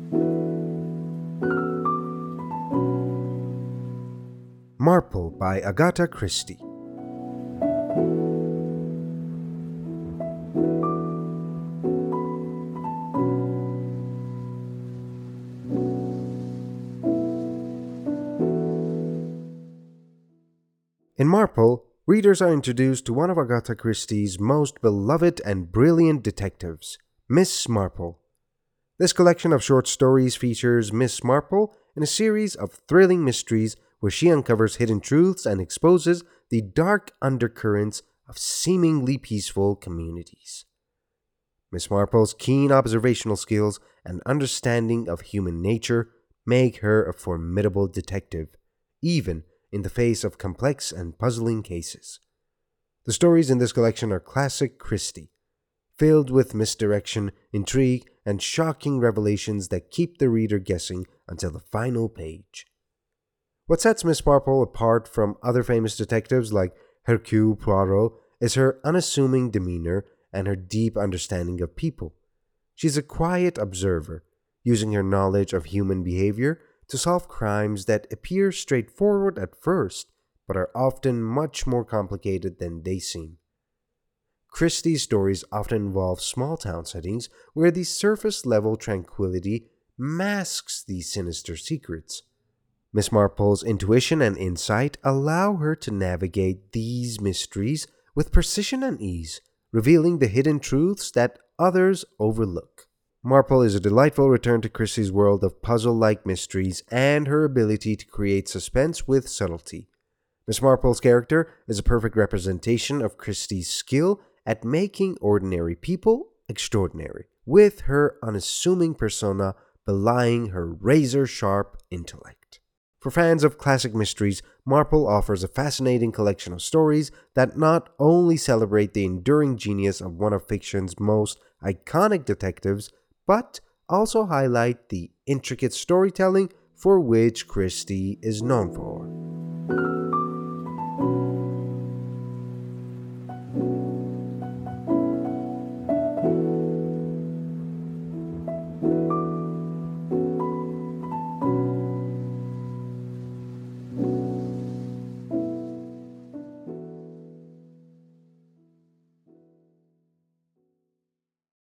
Marple by Agatha Christie. In Marple, readers are introduced to one of Agatha Christie's most beloved and brilliant detectives, Miss Marple. This collection of short stories features Miss Marple in a series of thrilling mysteries where she uncovers hidden truths and exposes the dark undercurrents of seemingly peaceful communities. Miss Marple's keen observational skills and understanding of human nature make her a formidable detective, even in the face of complex and puzzling cases. The stories in this collection are classic Christie, filled with misdirection, intrigue, and shocking revelations that keep the reader guessing until the final page. What sets Miss Marple apart from other famous detectives like Hercule Poirot is her unassuming demeanor and her deep understanding of people. She's a quiet observer, using her knowledge of human behavior to solve crimes that appear straightforward at first, but are often much more complicated than they seem. Christie's stories often involve small town settings where the surface level tranquility masks these sinister secrets. Miss Marple's intuition and insight allow her to navigate these mysteries with precision and ease, revealing the hidden truths that others overlook. Marple is a delightful return to Christie's world of puzzle-like mysteries and her ability to create suspense with subtlety. Miss Marple's character is a perfect representation of Christie's skill at making ordinary people extraordinary, with her unassuming persona belying her razor-sharp intellect. For fans of classic mysteries, Marple offers a fascinating collection of stories that not only celebrate the enduring genius of one of fiction's most iconic detectives, but also highlight the intricate storytelling for which Christie is known for.